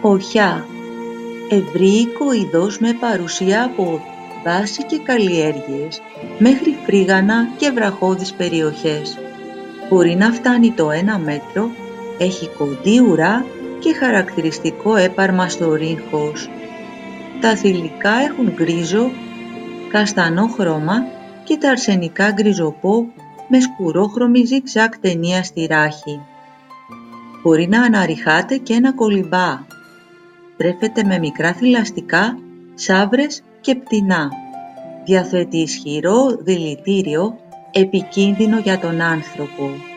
Οχιά, ευρύικο είδος με παρουσία από δάση και καλλιέργειες μέχρι φρίγανα και βραχώδεις περιοχές. Μπορεί να φτάνει το 1 μέτρο, έχει κοντή ουρά και χαρακτηριστικό έπαρμα στο ρύγχος. Τα θηλυκά έχουν γκρίζο, καστανό χρώμα και τα αρσενικά γκριζοπό με σκουρόχρωμη ζιγ-ζαγ ταινία στη ράχη. Μπορεί να αναρριχάται και να κολυμπά. Τρέφεται με μικρά θηλαστικά, σαύρες και πτηνά. Διαθέτει ισχυρό δηλητήριο, επικίνδυνο για τον άνθρωπο.